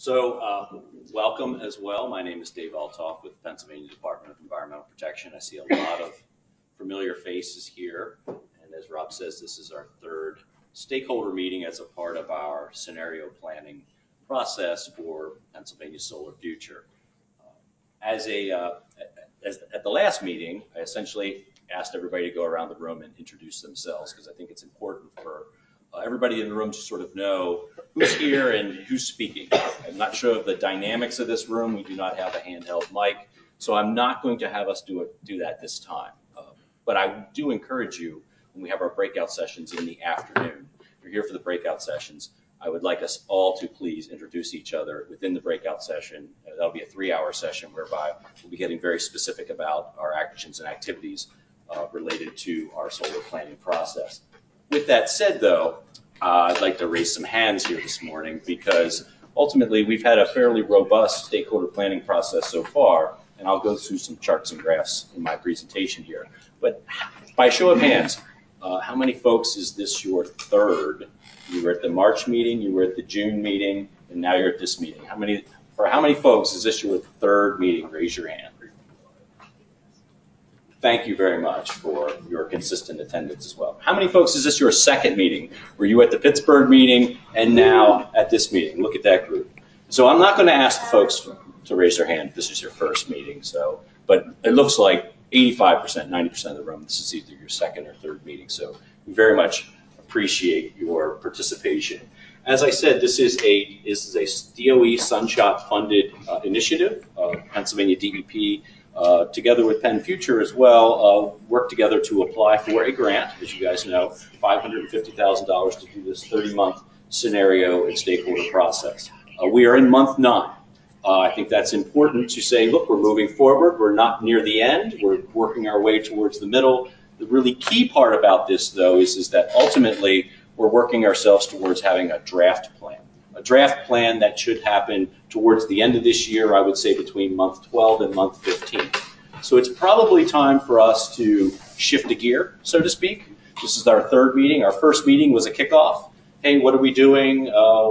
Welcome as well. My name is Dave Altoff with the Pennsylvania Department of Environmental Protection. I see a lot of familiar faces here. And as Rob says, this is our third stakeholder meeting as a part of our scenario planning process for Pennsylvania Solar Future. At the last meeting, I essentially asked everybody to go around the room and introduce themselves because I think it's important for everybody in the room to sort of know who's here and who's speaking. I'm not sure of the dynamics of this room. We do not have a handheld mic, so I'm not going to have us do that this time. But I do encourage you, when we have our breakout sessions in the afternoon, if you're here for the breakout sessions, I would like us all to please introduce each other within the breakout session. That'll be a 3-hour session whereby we'll be getting very specific about our actions and activities related to our solar planning process. With that said, though, I'd like to raise some hands here this morning because ultimately we've had a fairly robust stakeholder planning process so far, and I'll go through some charts and graphs in my presentation here. But by show of hands, how many folks is this your third? You were at the March meeting, you were at the June meeting, and now you're at this meeting. For how many folks is this your third meeting? Raise your hand. Thank you very much for your consistent attendance as well. How many folks is this your second meeting? Were you at the Pittsburgh meeting and now at this meeting? Look at that group. So I'm not going to ask the folks to raise their hand if this is your first meeting. But it looks like 85%, 90% of the room, this is either your second or third meeting. So we very much appreciate your participation. As I said, this is a DOE Sunshot funded initiative. Pennsylvania DEP, together with Penn Future as well, work together to apply for a grant, as you guys know, $550,000 to do this 30-month scenario and stakeholder process. We are in month 9. I think that's important to say, look, we're moving forward. We're not near the end. We're working our way towards the middle. The really key part about this, though, is that ultimately we're working ourselves towards having a draft plan. A draft plan that should happen towards the end of this year, I would say between month 12 and month 15. So it's probably time for us to shift a gear, so to speak. This is our third meeting. Our first meeting was a kickoff. Hey, what are we doing?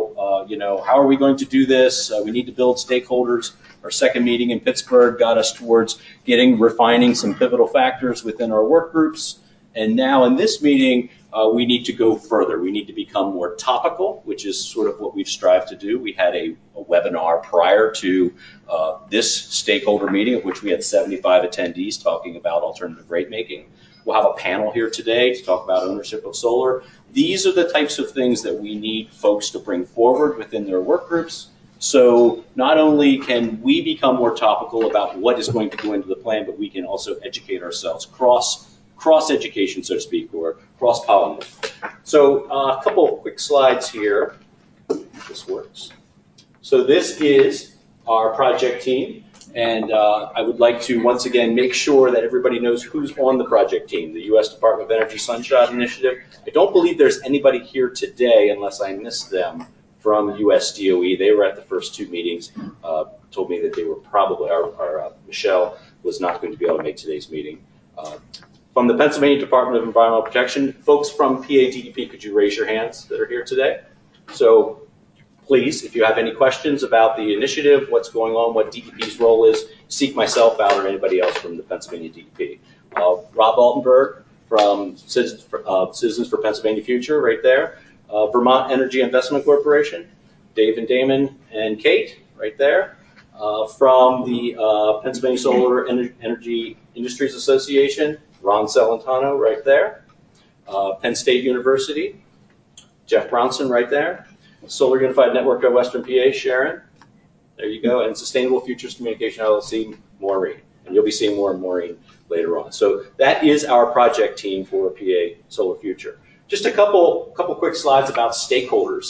How are we going to do this? We need to build stakeholders. Our second meeting in Pittsburgh got us towards refining some pivotal factors within our work groups. And now in this meeting, we need to go further. We need to become more topical, which is sort of what we've strived to do. We had a webinar prior to this stakeholder meeting, of which we had 75 attendees talking about alternative rate making. We'll have a panel here today to talk about ownership of solar. These are the types of things that we need folks to bring forward within their work groups. So not only can we become more topical about what is going to go into the plan, but we can also educate ourselves cross-education, so to speak, or cross-pollinate. So a couple of quick slides here. If this works. So this is our project team. And I would like to once again make sure that everybody knows who's on the project team, the U.S. Department of Energy Sunshot Initiative. I don't believe there's anybody here today, unless I missed them, from U.S. DOE. They were at the first 2 meetings, told me that they were probably, Michelle was not going to be able to make today's meeting. From the Pennsylvania Department of Environmental Protection, folks from PADEP, could you raise your hands that are here today? So please, if you have any questions about the initiative, what's going on, what DEP's role is, seek myself out or anybody else from the Pennsylvania DEP. Rob Altenberg from Citizens for Pennsylvania Future, right there. Vermont Energy Investment Corporation, Dave and Damon and Kate, right there. From the Pennsylvania Solar Energy Industries Association, Ron Celentano, right there. Penn State University, Jeff Bronson, right there. Solar Unified Network of Western PA, Sharon. There you go. And Sustainable Futures Communication LLC, Maureen. And you'll be seeing more of Maureen later on. So that is our project team for PA Solar Future. Just a couple quick slides about stakeholders.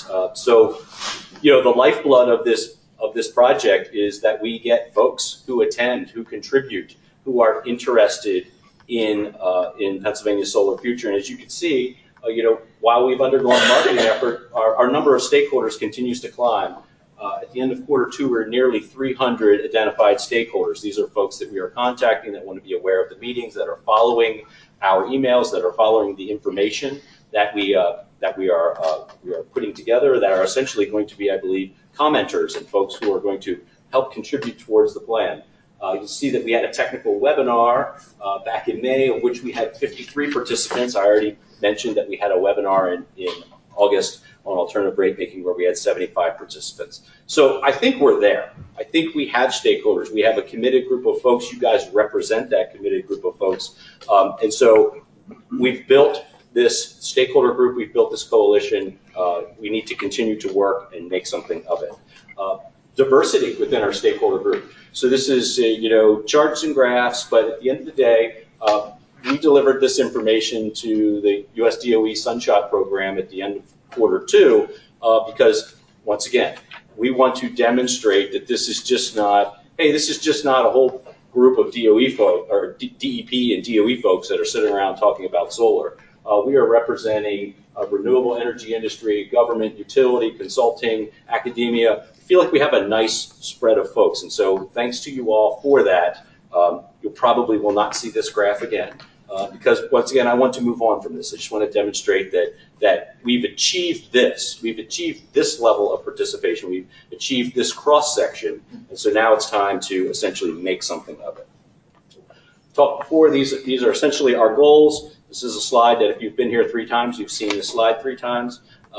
The lifeblood of this project is that we get folks who attend, who contribute, who are interested in Pennsylvania Solar Future. And as you can see, while we've undergone a marketing effort, our number of stakeholders continues to climb. At the end of Q2, we're nearly 300 identified stakeholders. These are folks that we are contacting that want to be aware of the meetings, that are following our emails, that are following the information that we that we are putting together that are essentially going to be, I believe, commenters and folks who are going to help contribute towards the plan. You'll see that we had a technical webinar back in May, of which we had 53 participants. I already mentioned that we had a webinar in August on alternative rate making where we had 75 participants. So I think we're there. I think we have stakeholders. We have a committed group of folks. You guys represent that committed group of folks. And so we've built this stakeholder group. We've built this coalition. We need to continue to work and make something of it. Diversity within our stakeholder group. So this is, charts and graphs, but at the end of the day, we delivered this information to the US DOE Sunshot program at the end of Q2 because, once again, we want to demonstrate that this is just not, this is just not a whole group of DOE folks or DEP and DOE folks that are sitting around talking about solar. We are representing a renewable energy industry, government, utility, consulting, academia. I feel like we have a nice spread of folks, and so thanks to you all for that. You probably will not see this graph again because, once again, I want to move on from this. I just want to demonstrate that we've achieved this. We've achieved this level of participation. We've achieved this cross-section, and so now it's time to essentially make something of it. Talked before, these are essentially our goals. This is a slide that if you've been here 3 times, you've seen this slide 3 times.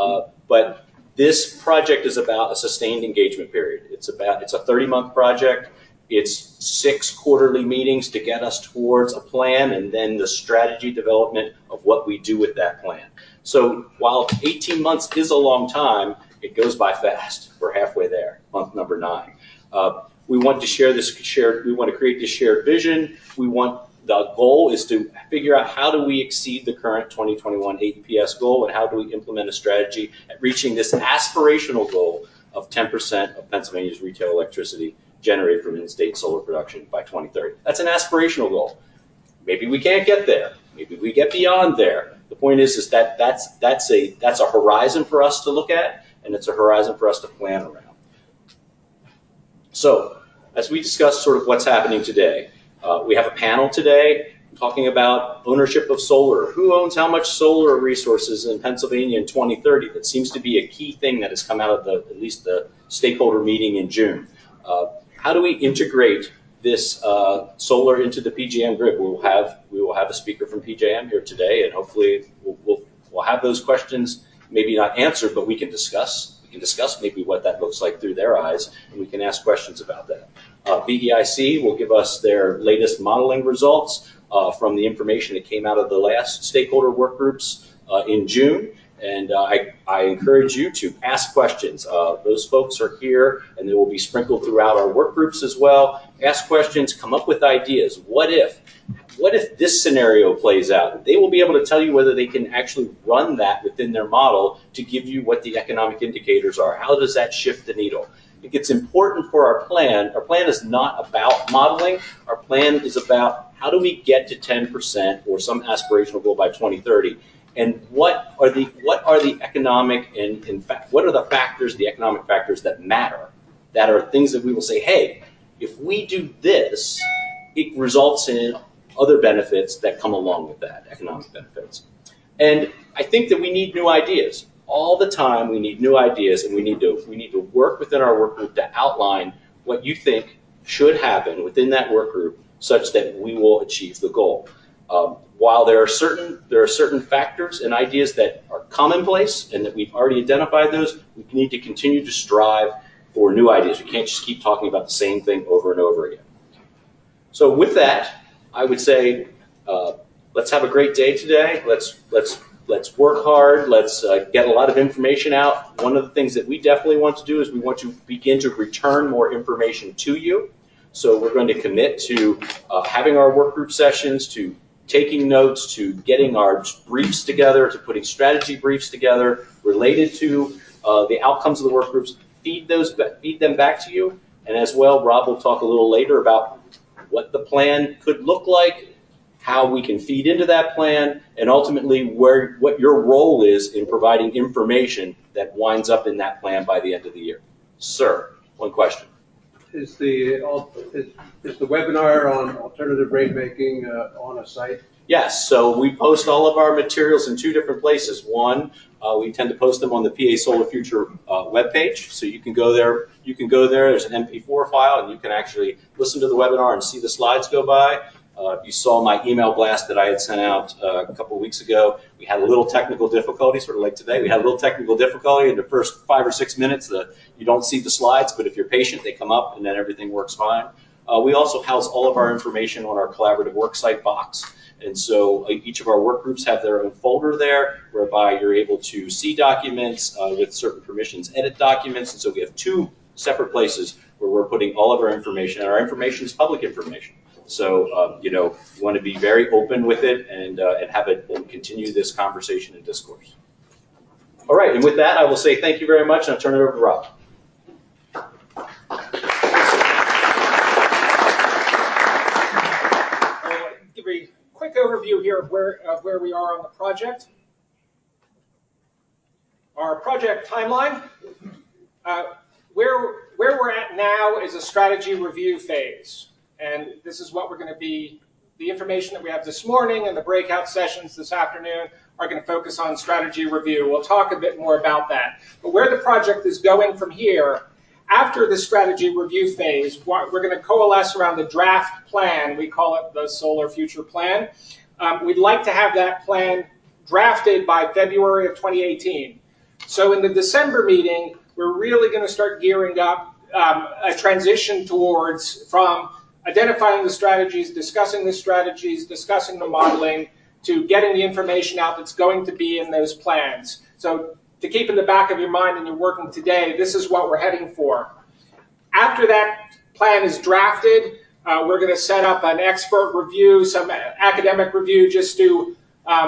But this project is about a sustained engagement period. It's a 30-month project. It's 6 quarterly meetings to get us towards a plan and then the strategy development of what we do with that plan. So while 18 months is a long time, it goes by fast. We're halfway there, month number 9. We want to share this we want to create this shared vision. The goal is to figure out how do we exceed the current 2021 AEPS goal and how do we implement a strategy at reaching this aspirational goal of 10% of Pennsylvania's retail electricity generated from in-state solar production by 2030. That's an aspirational goal. Maybe we can't get there. Maybe we get beyond there. The point is that that's a horizon for us to look at, and it's a horizon for us to plan around. So, as we discuss sort of what's happening today, we have a panel today talking about ownership of solar. Who owns how much solar resources in Pennsylvania in 2030? That seems to be a key thing that has come out of at least the stakeholder meeting in June. How do we integrate this solar into the PJM grid? We will have a speaker from PJM here today, and hopefully we'll have those questions maybe not answered, but we can discuss. We can discuss maybe what that looks like through their eyes, and we can ask questions about that. BEIC will give us their latest modeling results from the information that came out of the last stakeholder work groups in June. And I encourage you to ask questions. Those folks are here, and they will be sprinkled throughout our work groups as well. Ask questions, come up with ideas. What if this scenario plays out? They will be able to tell you whether they can actually run that within their model to give you what the economic indicators are. How does that shift the needle? I think it's important for our plan. Our plan is not about modeling. Our plan is about how do we get to 10% or some aspirational goal by 2030. And what are the economic and in fact what are the factors, the economic factors that matter, that are things that we will say, hey, if we do this, it results in other benefits that come along with that, economic benefits. And I think that we need new ideas. All the time we need new ideas, and we need to work within our work group to outline what you think should happen within that work group such that we will achieve the goal. While there are certain factors and ideas that are commonplace and that we've already identified those, we need to continue to strive for new ideas. We can't just keep talking about the same thing over and over again. So with that, I would say let's have a great day today. Let's work hard. Let's get a lot of information out. One of the things that we definitely want to do is we want to begin to return more information to you. So we're going to commit to having our work group sessions, to taking notes, to getting our briefs together, to putting strategy briefs together related to the outcomes of the work groups, feed them back to you. And as well, Rob will talk a little later about what the plan could look like, how we can feed into that plan, and ultimately what your role is in providing information that winds up in that plan by the end of the year. Sir, one question. Is the webinar on alternative rate making on a site Yes, so we post all of our materials in two different places. One, we tend to post them on the PA Solar Future webpage, so you can go there. You can go there. There's an MP4 file, and you can actually listen to the webinar and see the slides go by. If you saw my email blast that I had sent out a couple of weeks ago, we had a little technical difficulty, sort of like today. We had a little technical difficulty in the first 5 or 6 minutes. You don't see the slides, but if you're patient, they come up, and then everything works fine. We also house all of our information on our collaborative worksite box. And so each of our work groups have their own folder there, whereby you're able to see documents with certain permissions, edit documents. And so we have two separate places where we're putting all of our information, and our information is public information. So, you want to be very open with it and have it and continue this conversation and discourse. All right, and with that, I will say thank you very much, and I'll turn it over to Rob. Give a quick overview here of where we are on the project. Our project timeline. Where we're at now is a strategy review phase. And this is what we're going to be, the information that we have this morning and the breakout sessions this afternoon are going to focus on strategy review. We'll talk a bit more about that. But where the project is going from here, after the strategy review phase, we're going to coalesce around the draft plan. We call it the Solar Future Plan. We'd like to have that plan drafted by February of 2018. So in the December meeting, we're really going to start gearing up a transition from identifying the strategies, discussing the modeling, to getting the information out that's going to be in those plans. So to keep in the back of your mind and you're working today, this is what we're heading for. After that plan is drafted, we're going to set up an expert review, some academic review, just to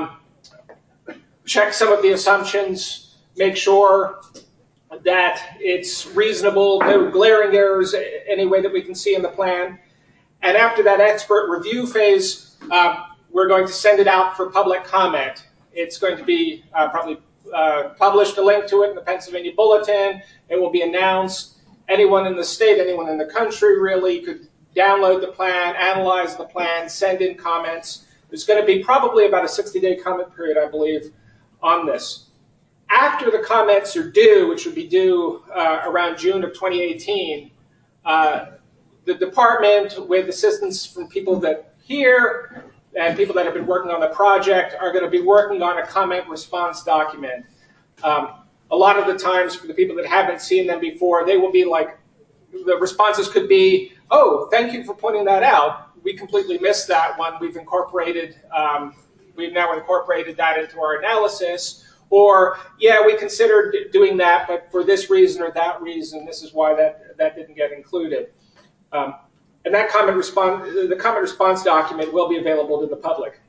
check some of the assumptions, make sure that it's reasonable, no glaring errors any way that we can see in the plan. And after that expert review phase, we're going to send it out for public comment. It's going to be probably published, a link to it in the Pennsylvania Bulletin. It will be announced. Anyone in the state, anyone in the country really could download the plan, analyze the plan, send in comments. There's going to be probably about a 60-day comment period, I believe, on this. After the comments are due, which would be due around June of 2018, the department, with assistance from people that here and people that have been working on the project, are going to be working on a comment response document. A lot of the times, for the people that haven't seen them before, they will be like, the responses could be, oh, thank you for pointing that out. We completely missed that one. We've now incorporated that into our analysis. Or, yeah, we considered doing that, but for this reason or that reason, this is why that didn't get included. And that the comment response document will be available to the public.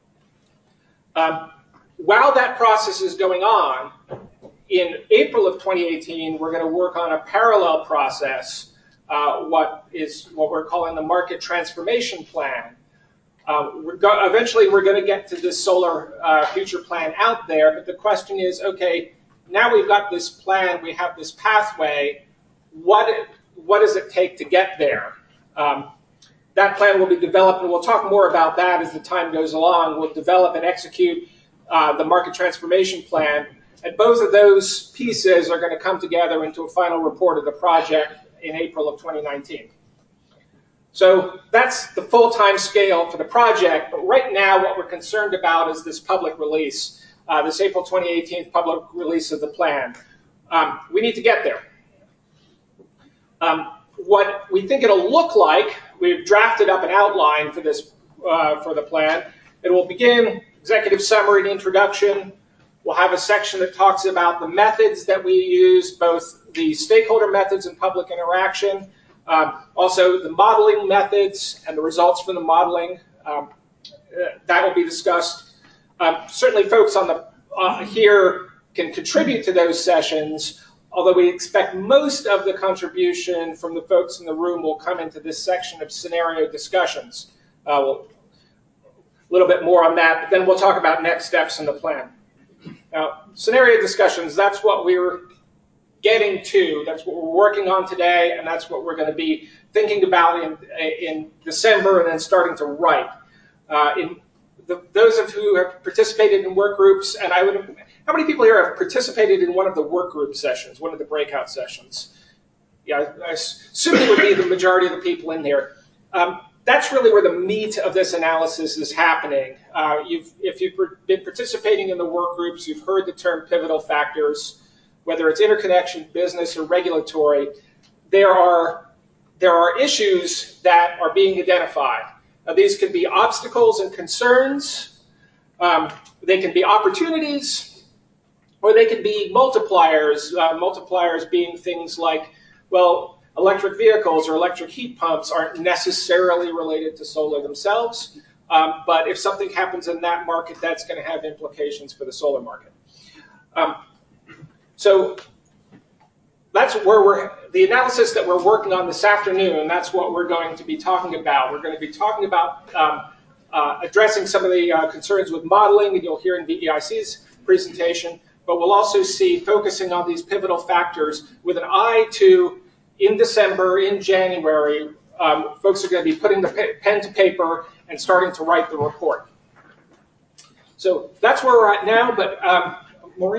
While that process is going on, in April of 2018, we're going to work on a parallel process, what we're calling the Market Transformation Plan. Eventually, we're going to get to this Solar Future Plan out there, but the question is, okay, now we've got this plan, we have this pathway, what does it take to get there? That plan will be developed, and we'll talk more about that as the time goes along. We'll develop and execute the Market Transformation Plan, and both of those pieces are going to come together into a final report of the project in April of 2019. So that's the full-time scale for the project, but right now what we're concerned about is this public release, this April 2018 public release of the plan. We need to get there. What we think it'll look like, we've drafted up an outline for this for the plan. It will begin executive summary and introduction. We'll have a section that talks about the methods that we use, both the stakeholder methods and public interaction, also the modeling methods and the results from the modeling. That will be discussed. Certainly folks on the here can contribute to those sessions, although we expect most of the contribution from the folks in the room will come into this section of scenario discussions. A little bit more on that, but then we'll talk about next steps in the plan. Now, scenario discussions, that's what we're getting to. That's what we're working on today, and that's what we're going to be thinking about in December and then starting to write. those of who have participated in work groups, and how many people here have participated in one of the work group sessions, one of the breakout sessions? Yeah, I assume it would be the majority of the people in here. That's really where the meat of this analysis is happening. If you've been participating in the work groups, you've heard the term pivotal factors, whether it's interconnection, business, or regulatory. There are issues that are being identified. These could be obstacles and concerns. They can be opportunities, or they can be multipliers. Multipliers being things like, well, electric vehicles or electric heat pumps aren't necessarily related to solar themselves, but if something happens in that market, that's going to have implications for the solar market. So that's where the analysis that we're working on this afternoon, that's what we're going to be talking about. We're going to be talking about addressing some of the concerns with modeling, and you'll hear in VEIC's presentation, but we'll also see focusing on these pivotal factors with an eye to, in December, in January, folks are going to be putting the pen to paper and starting to write the report. So that's where we're at now, but